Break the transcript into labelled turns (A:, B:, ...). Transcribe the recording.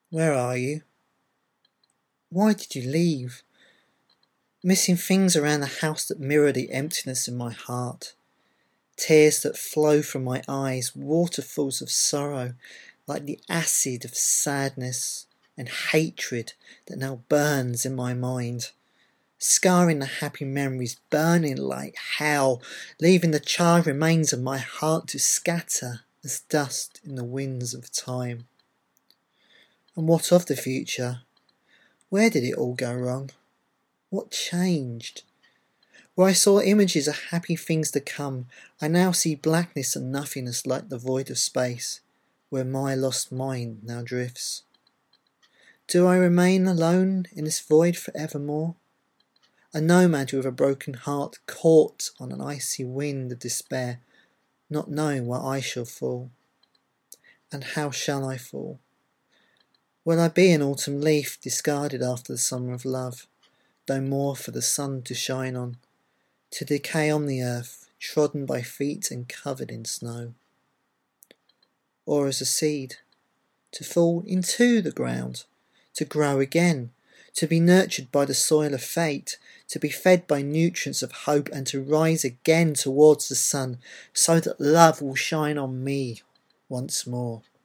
A: Where are you? Why did you leave? Missing things around the house that mirror the emptiness in my heart. Tears that flow from my eyes, waterfalls of sorrow, like the acid of sadness and hatred that now burns in my mind. Scarring the happy memories, burning like hell, leaving the charred remains of my heart to scatter as dust in the winds of time. And what of the future? Where did it all go wrong? What changed? Where I saw images of happy things to come, I now see blackness and nothingness like the void of space, where my lost mind now drifts. Do I remain alone in this void forevermore? A nomad with a broken heart, caught on an icy wind of despair, not knowing where I shall fall. And how shall I fall? Will I be an autumn leaf discarded after the summer of love, no more for the sun to shine on, to decay on the earth, trodden by feet and covered in snow? Or as a seed, to fall into the ground, to grow again, to be nurtured by the soil of fate, to be fed by nutrients of hope, and to rise again towards the sun, so that love will shine on me once more.